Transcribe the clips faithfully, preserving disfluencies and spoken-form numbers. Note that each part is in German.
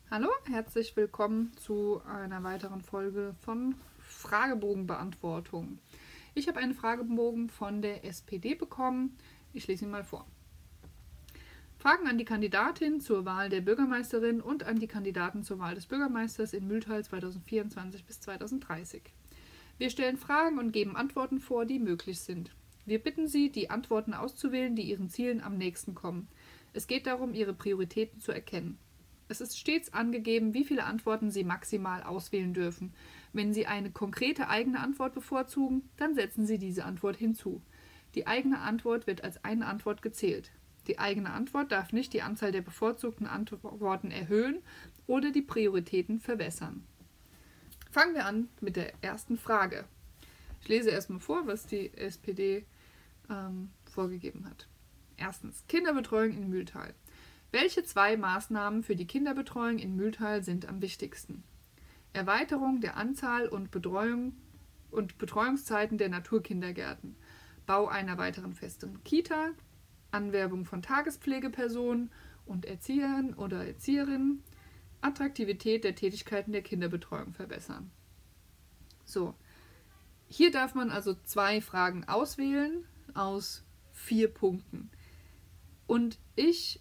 Hallo, herzlich willkommen zu einer weiteren Folge von Fragebogenbeantwortung. Ich habe einen Fragebogen von der S P D bekommen. Ich lese ihn mal vor. Fragen an die Kandidatin zur Wahl der Bürgermeisterin und an die Kandidaten zur Wahl des Bürgermeisters in Mühltal zweitausendvierundzwanzig bis zweitausenddreißig. Wir stellen Fragen und geben Antworten vor, die möglich sind. Wir bitten Sie, die Antworten auszuwählen, die Ihren Zielen am nächsten kommen. Es geht darum, Ihre Prioritäten zu erkennen. Es ist stets angegeben, wie viele Antworten Sie maximal auswählen dürfen. Wenn Sie eine konkrete eigene Antwort bevorzugen, dann setzen Sie diese Antwort hinzu. Die eigene Antwort wird als eine Antwort gezählt. Die eigene Antwort darf nicht die Anzahl der bevorzugten Antworten erhöhen oder die Prioritäten verwässern. Fangen wir an mit der ersten Frage. Ich lese erstmal vor, was die S P D ähm, vorgegeben hat. Erstens, Kinderbetreuung in Mühltal. Welche zwei Maßnahmen für die Kinderbetreuung in Mühltal sind am wichtigsten? Erweiterung der Anzahl und Betreuung und Betreuungszeiten der Naturkindergärten, Bau einer weiteren festen Kita, Anwerbung von Tagespflegepersonen und Erziehern oder Erzieherinnen, Attraktivität der Tätigkeiten der Kinderbetreuung verbessern. So, hier darf man also zwei Fragen auswählen aus vier Punkten. Und ich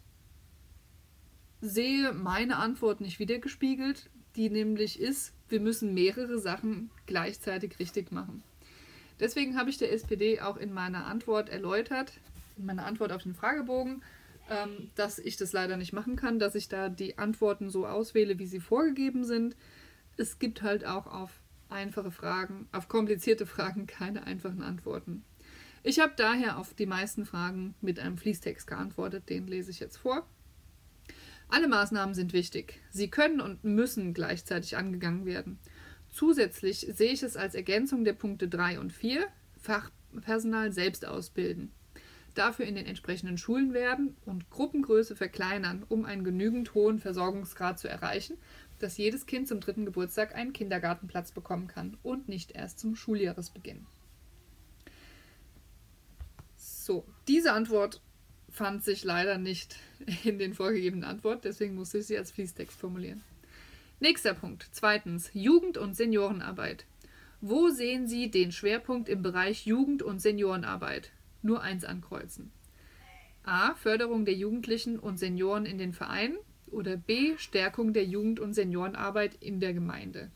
sehe meine Antwort nicht wiedergespiegelt, die nämlich ist, wir müssen mehrere Sachen gleichzeitig richtig machen. Deswegen habe ich der S P D auch in meiner Antwort erläutert, in meiner Antwort auf den Fragebogen, ähm, dass ich das leider nicht machen kann, dass ich da die Antworten so auswähle, wie sie vorgegeben sind. Es gibt halt auch auf einfache Fragen, auf komplizierte Fragen keine einfachen Antworten. Ich habe daher auf die meisten Fragen mit einem Fließtext geantwortet, den lese ich jetzt vor. Alle Maßnahmen sind wichtig. Sie können und müssen gleichzeitig angegangen werden. Zusätzlich sehe ich es als Ergänzung der Punkte drei und vier, Fachpersonal selbst ausbilden, dafür in den entsprechenden Schulen werben und Gruppengröße verkleinern, um einen genügend hohen Versorgungsgrad zu erreichen, dass jedes Kind zum dritten Geburtstag einen Kindergartenplatz bekommen kann und nicht erst zum Schuljahresbeginn. So, diese Antwort fand sich leider nicht in den vorgegebenen Antworten, deswegen musste ich sie als Fließtext formulieren. Nächster Punkt. Zweitens, Jugend- und Seniorenarbeit. Wo sehen Sie den Schwerpunkt im Bereich Jugend- und Seniorenarbeit? Nur eins ankreuzen. A. Förderung der Jugendlichen und Senioren in den Vereinen oder B. Stärkung der Jugend- und Seniorenarbeit in der Gemeinde.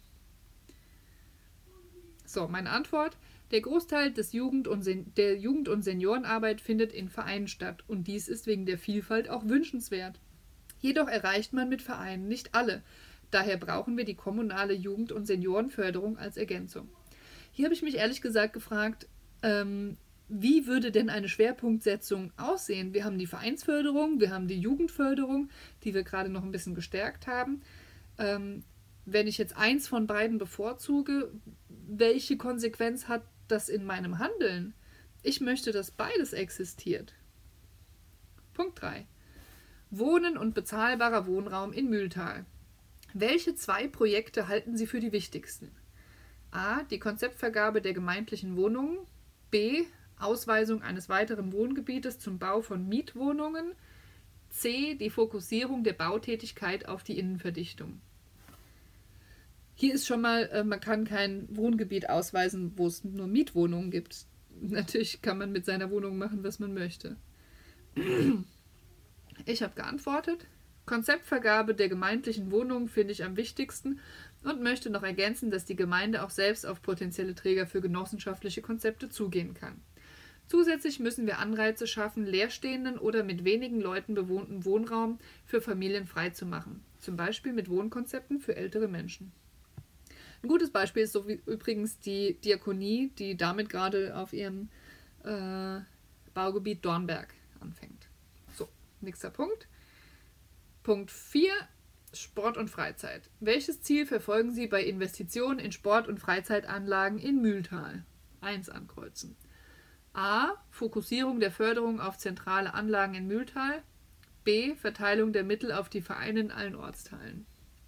So, meine Antwort. Der Großteil des Jugend- und Sen- der Jugend- und Seniorenarbeit findet in Vereinen statt und dies ist wegen der Vielfalt auch wünschenswert. Jedoch erreicht man mit Vereinen nicht alle. Daher brauchen wir die kommunale Jugend- und Seniorenförderung als Ergänzung. Hier habe ich mich ehrlich gesagt gefragt, ähm, wie würde denn eine Schwerpunktsetzung aussehen? Wir haben die Vereinsförderung, wir haben die Jugendförderung, die wir gerade noch ein bisschen gestärkt haben. Ähm, wenn ich jetzt eins von beiden bevorzuge, welche Konsequenz hat das in meinem Handeln? Ich möchte, dass beides existiert. Punkt drei. Wohnen und bezahlbarer Wohnraum in Mühltal. Welche zwei Projekte halten Sie für die wichtigsten? A. Die Konzeptvergabe der gemeindlichen Wohnungen. B. Ausweisung eines weiteren Wohngebietes zum Bau von Mietwohnungen. C. Die Fokussierung der Bautätigkeit auf die Innenverdichtung. Hier ist schon mal, man kann kein Wohngebiet ausweisen, wo es nur Mietwohnungen gibt. Natürlich kann man mit seiner Wohnung machen, was man möchte. Ich habe geantwortet. Konzeptvergabe der gemeindlichen Wohnungen finde ich am wichtigsten und möchte noch ergänzen, dass die Gemeinde auch selbst auf potenzielle Träger für genossenschaftliche Konzepte zugehen kann. Zusätzlich müssen wir Anreize schaffen, leerstehenden oder mit wenigen Leuten bewohnten Wohnraum für Familien freizumachen. Zum Beispiel mit Wohnkonzepten für ältere Menschen. Ein gutes Beispiel ist so wie übrigens die Diakonie, die damit gerade auf ihrem äh, Baugebiet Dornberg anfängt. So, nächster Punkt. Punkt vier. Sport und Freizeit. Welches Ziel verfolgen Sie bei Investitionen in Sport- und Freizeitanlagen in Mühltal? eins ankreuzen. A. Fokussierung der Förderung auf zentrale Anlagen in Mühltal. B. Verteilung der Mittel auf die Vereine in allen Ortsteilen.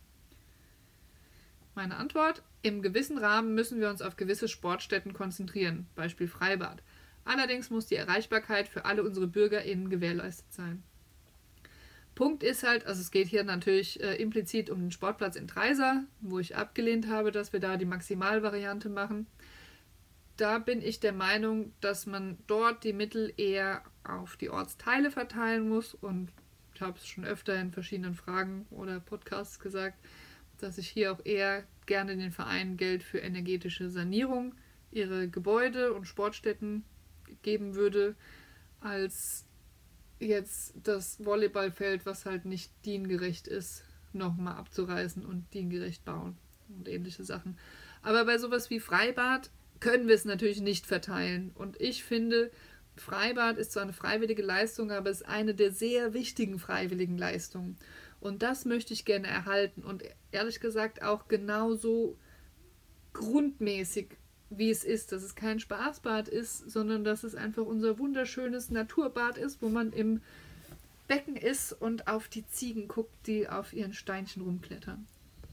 Meine Antwort: Im gewissen Rahmen müssen wir uns auf gewisse Sportstätten konzentrieren, Beispiel Freibad. Allerdings muss die Erreichbarkeit für alle unsere BürgerInnen gewährleistet sein. Punkt ist halt, also es geht hier natürlich äh, implizit um den Sportplatz in Treisa, wo ich abgelehnt habe, dass wir da die Maximalvariante machen. Da bin ich der Meinung, dass man dort die Mittel eher auf die Ortsteile verteilen muss. Und ich habe es schon öfter in verschiedenen Fragen oder Podcasts gesagt, dass ich hier auch eher gerne den Vereinen Geld für energetische Sanierung ihre Gebäude und Sportstätten geben würde, als jetzt das Volleyballfeld, was halt nicht diengerecht ist, nochmal abzureißen und diengerecht bauen und ähnliche Sachen. Aber bei sowas wie Freibad können wir es natürlich nicht verteilen. Und ich finde, Freibad ist zwar eine freiwillige Leistung, aber es ist eine der sehr wichtigen freiwilligen Leistungen. Und das möchte ich gerne erhalten. Und ehrlich gesagt auch genauso grundmäßig, wie es ist, dass es kein Spaßbad ist, sondern dass es einfach unser wunderschönes Naturbad ist, wo man im Becken ist und auf die Ziegen guckt, die auf ihren Steinchen rumklettern.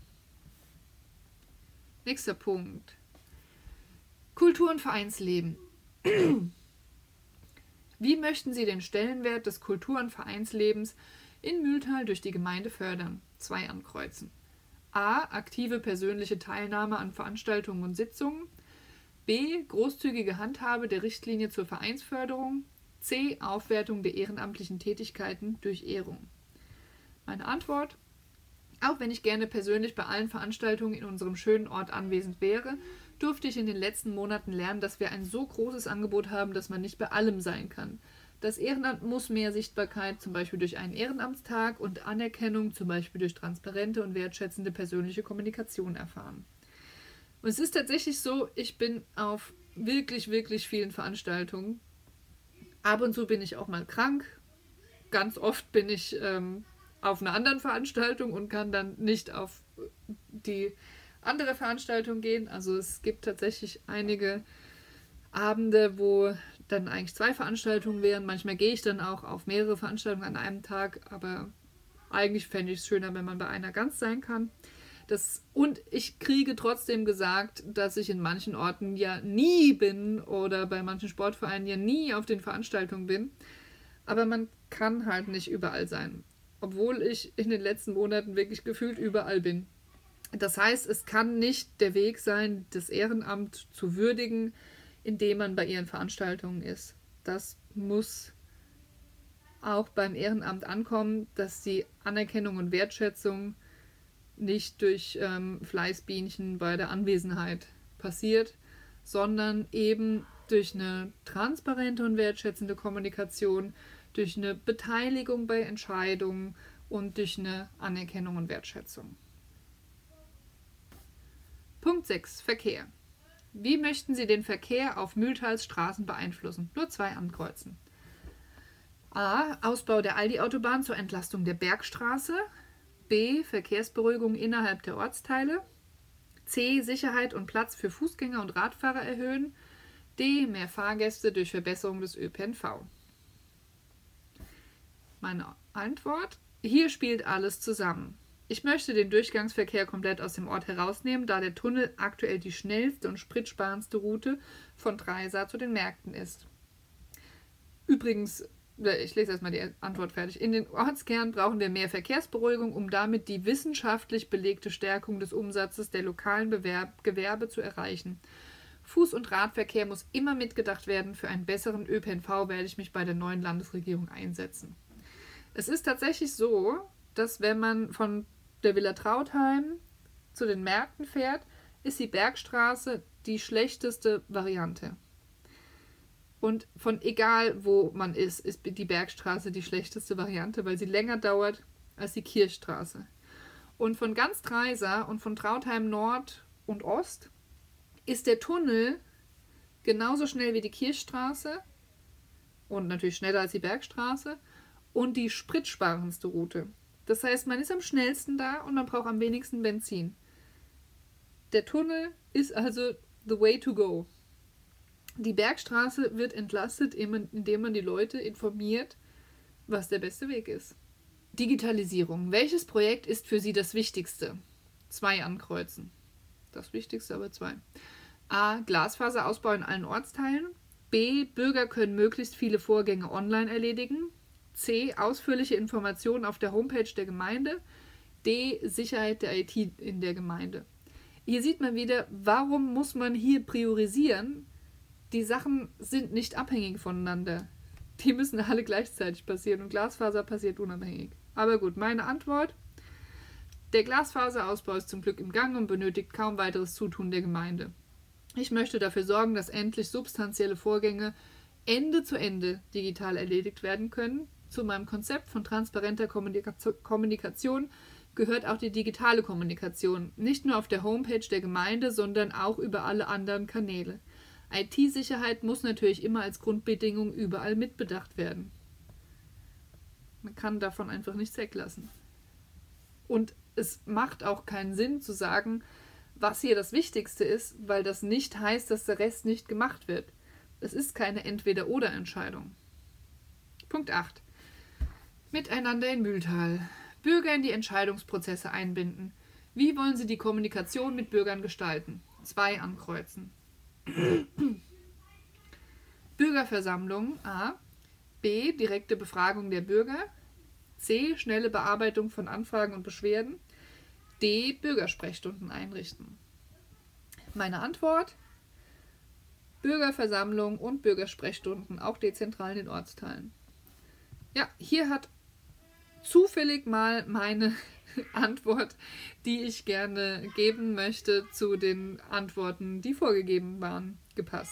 Nächster Punkt. Kultur- und Vereinsleben. Wie möchten Sie den Stellenwert des Kultur- und Vereinslebens in Mühltal durch die Gemeinde fördern? Zwei ankreuzen. A. Aktive persönliche Teilnahme an Veranstaltungen und Sitzungen. B. Großzügige Handhabe der Richtlinie zur Vereinsförderung. C. Aufwertung der ehrenamtlichen Tätigkeiten durch Ehrung. Meine Antwort: Auch wenn ich gerne persönlich bei allen Veranstaltungen in unserem schönen Ort anwesend wäre, durfte ich in den letzten Monaten lernen, dass wir ein so großes Angebot haben, dass man nicht bei allem sein kann. Das Ehrenamt muss mehr Sichtbarkeit, zum Beispiel durch einen Ehrenamtstag, und Anerkennung, zum Beispiel durch transparente und wertschätzende persönliche Kommunikation, erfahren. Und es ist tatsächlich so, ich bin auf wirklich, wirklich vielen Veranstaltungen. Ab und zu bin ich auch mal krank. Ganz oft bin ich ähm, auf einer anderen Veranstaltung und kann dann nicht auf die andere Veranstaltung gehen. Also es gibt tatsächlich einige Abende, wo dann eigentlich zwei Veranstaltungen wären. Manchmal gehe ich dann auch auf mehrere Veranstaltungen an einem Tag, aber eigentlich fände ich es schöner, wenn man bei einer ganz sein kann. Das, und ich kriege trotzdem gesagt, dass ich in manchen Orten ja nie bin oder bei manchen Sportvereinen ja nie auf den Veranstaltungen bin. Aber man kann halt nicht überall sein, obwohl ich in den letzten Monaten wirklich gefühlt überall bin. Das heißt, es kann nicht der Weg sein, das Ehrenamt zu würdigen, indem man bei ihren Veranstaltungen ist. Das muss auch beim Ehrenamt ankommen, dass die Anerkennung und Wertschätzung nicht durch ähm, Fleißbienchen bei der Anwesenheit passiert, sondern eben durch eine transparente und wertschätzende Kommunikation, durch eine Beteiligung bei Entscheidungen und durch eine Anerkennung und Wertschätzung. Punkt sechs. Verkehr. Wie möchten Sie den Verkehr auf Mühltals Straßen beeinflussen? Nur zwei ankreuzen. A. Ausbau der Aldi-Autobahn zur Entlastung der Bergstraße. B. Verkehrsberuhigung innerhalb der Ortsteile. C. Sicherheit und Platz für Fußgänger und Radfahrer erhöhen. D. Mehr Fahrgäste durch Verbesserung des Ö P N V. Meine Antwort: Hier spielt alles zusammen. Ich möchte den Durchgangsverkehr komplett aus dem Ort herausnehmen, da der Tunnel aktuell die schnellste und spritsparendste Route von Treisa zu den Märkten ist. Übrigens, ich lese erstmal die Antwort fertig. In den Ortskernen brauchen wir mehr Verkehrsberuhigung, um damit die wissenschaftlich belegte Stärkung des Umsatzes der lokalen Bewerb- Gewerbe zu erreichen. Fuß- und Radverkehr muss immer mitgedacht werden. Für einen besseren Ö P N V werde ich mich bei der neuen Landesregierung einsetzen. Es ist tatsächlich so, dass wenn man von der Villa Trautheim zu den Märkten fährt, ist die Bergstraße die schlechteste Variante. Und von egal wo man ist, ist die Bergstraße die schlechteste Variante, weil sie länger dauert als die Kirchstraße. Und von ganz Treisa und von Trautheim Nord und Ost ist der Tunnel genauso schnell wie die Kirchstraße und natürlich schneller als die Bergstraße und die spritsparendste Route. Das heißt, man ist am schnellsten da und man braucht am wenigsten Benzin. Der Tunnel ist also the way to go. Die Bergstraße wird entlastet, indem man die Leute informiert, was der beste Weg ist. Digitalisierung. Welches Projekt ist für Sie das Wichtigste? Zwei ankreuzen. Das Wichtigste, aber zwei. A. Glasfaserausbau in allen Ortsteilen. B. Bürger können möglichst viele Vorgänge online erledigen. C. Ausführliche Informationen auf der Homepage der Gemeinde. D. Sicherheit der I T in der Gemeinde. Hier sieht man wieder, warum muss man hier priorisieren? Die Sachen sind nicht abhängig voneinander. Die müssen alle gleichzeitig passieren und Glasfaser passiert unabhängig. Aber gut, meine Antwort. Der Glasfaserausbau ist zum Glück im Gang und benötigt kaum weiteres Zutun der Gemeinde. Ich möchte dafür sorgen, dass endlich substanzielle Vorgänge Ende zu Ende digital erledigt werden können. Zu meinem Konzept von transparenter Kommunikation gehört auch die digitale Kommunikation, nicht nur auf der Homepage der Gemeinde, sondern auch über alle anderen Kanäle. I T-Sicherheit muss natürlich immer als Grundbedingung überall mitbedacht werden. Man kann davon einfach nichts weglassen. Und es macht auch keinen Sinn zu sagen, was hier das Wichtigste ist, weil das nicht heißt, dass der Rest nicht gemacht wird. Es ist keine Entweder-oder-Entscheidung. Punkt acht. Miteinander in Mühltal. Bürger in die Entscheidungsprozesse einbinden. Wie wollen Sie die Kommunikation mit Bürgern gestalten? Zwei ankreuzen. Bürgerversammlung A. B. Direkte Befragung der Bürger. C. Schnelle Bearbeitung von Anfragen und Beschwerden. D. Bürgersprechstunden einrichten. Meine Antwort: Bürgerversammlung und Bürgersprechstunden, auch dezentral in den Ortsteilen. Ja, hier hat zufällig mal meine Antwort, die ich gerne geben möchte, zu den Antworten, die vorgegeben waren, gepasst.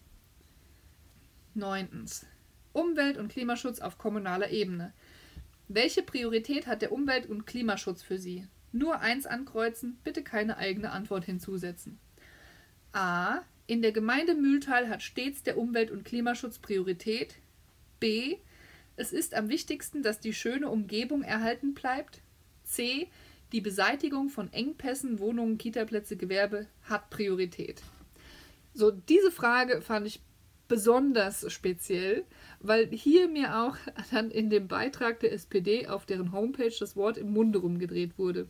Neuntens. Umwelt- und Klimaschutz auf kommunaler Ebene. Welche Priorität hat der Umwelt- und Klimaschutz für Sie? Nur eins ankreuzen, bitte keine eigene Antwort hinzusetzen. A. In der Gemeinde Mühltal hat stets der Umwelt- und Klimaschutz Priorität. B. Es ist am wichtigsten, dass die schöne Umgebung erhalten bleibt. C. Die Beseitigung von Engpässen, Wohnungen, Kitaplätze, Gewerbe hat Priorität. So, diese Frage fand ich besonders speziell, weil hier mir auch dann in dem Beitrag der S P D auf deren Homepage das Wort im Munde rumgedreht wurde.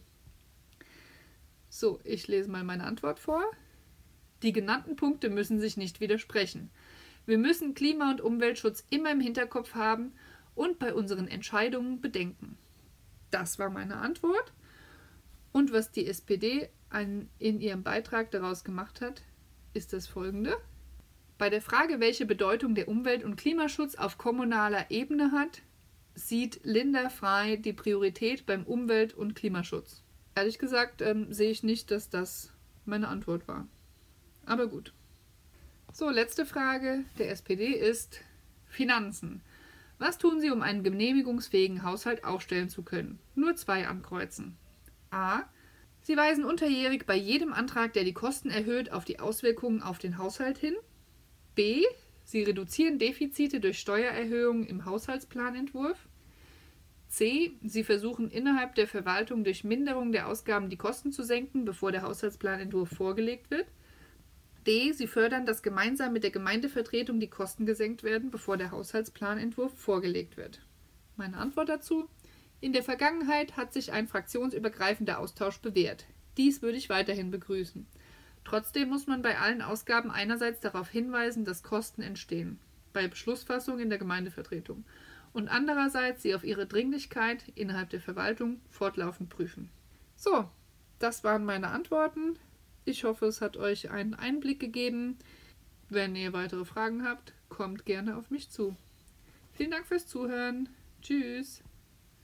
So, ich lese mal meine Antwort vor. Die genannten Punkte müssen sich nicht widersprechen. Wir müssen Klima- und Umweltschutz immer im Hinterkopf haben und bei unseren Entscheidungen bedenken. Das war meine Antwort. Und was die S P D an, in ihrem Beitrag daraus gemacht hat, ist das folgende. Bei der Frage, welche Bedeutung der Umwelt- und Klimaschutz auf kommunaler Ebene hat, sieht Linda Frey die Priorität beim Umwelt- und Klimaschutz. Ehrlich gesagt ähm, sehe ich nicht, dass das meine Antwort war. Aber gut. So, letzte Frage der S P D ist Finanzen. Was tun Sie, um einen genehmigungsfähigen Haushalt aufstellen zu können? Nur zwei ankreuzen. A. Sie weisen unterjährig bei jedem Antrag, der die Kosten erhöht, auf die Auswirkungen auf den Haushalt hin. B. Sie reduzieren Defizite durch Steuererhöhungen im Haushaltsplanentwurf. C. Sie versuchen innerhalb der Verwaltung durch Minderung der Ausgaben die Kosten zu senken, bevor der Haushaltsplanentwurf vorgelegt wird. D. Sie fördern, dass gemeinsam mit der Gemeindevertretung die Kosten gesenkt werden, bevor der Haushaltsplanentwurf vorgelegt wird. Meine Antwort dazu: In der Vergangenheit hat sich ein fraktionsübergreifender Austausch bewährt. Dies würde ich weiterhin begrüßen. Trotzdem muss man bei allen Ausgaben einerseits darauf hinweisen, dass Kosten entstehen, bei Beschlussfassung in der Gemeindevertretung, und andererseits sie auf ihre Dringlichkeit innerhalb der Verwaltung fortlaufend prüfen. So, das waren meine Antworten. Ich hoffe, es hat euch einen Einblick gegeben. Wenn ihr weitere Fragen habt, kommt gerne auf mich zu. Vielen Dank fürs Zuhören. Tschüss.